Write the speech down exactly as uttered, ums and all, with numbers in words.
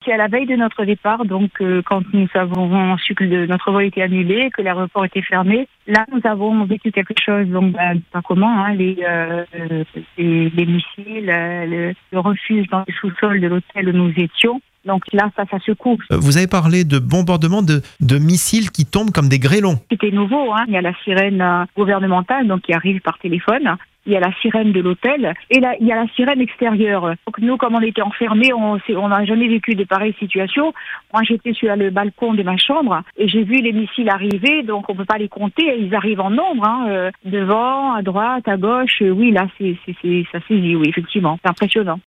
c'est à la veille de notre départ, donc euh, quand nous avons su que le- notre vol était annulé, que l'aéroport était fermé, là nous avons vécu quelque chose, donc ben, pas comment, hein, les, euh, euh, les, les missiles, euh, le, le refuge dans le sous-sol de l'hôtel où nous étions. Donc là, ça, ça secoue. Euh, Vous avez parlé de bombardements de, de missiles qui tombent comme des grêlons. C'était nouveau, hein. Il y a la sirène euh, gouvernementale donc qui arrive par téléphone. Il y a la sirène de l'hôtel et là, il y a la sirène extérieure. Donc nous, comme on était enfermés, on s'est- on n'a jamais vécu de pareilles situations. Moi, j'étais sur le balcon de ma chambre et j'ai vu les missiles arriver, donc on peut pas les compter. Ils arrivent en nombre, hein, euh, devant, à droite, à gauche. Oui, là, c'est, c'est, c'est, ça saisit, oui, effectivement. C'est impressionnant.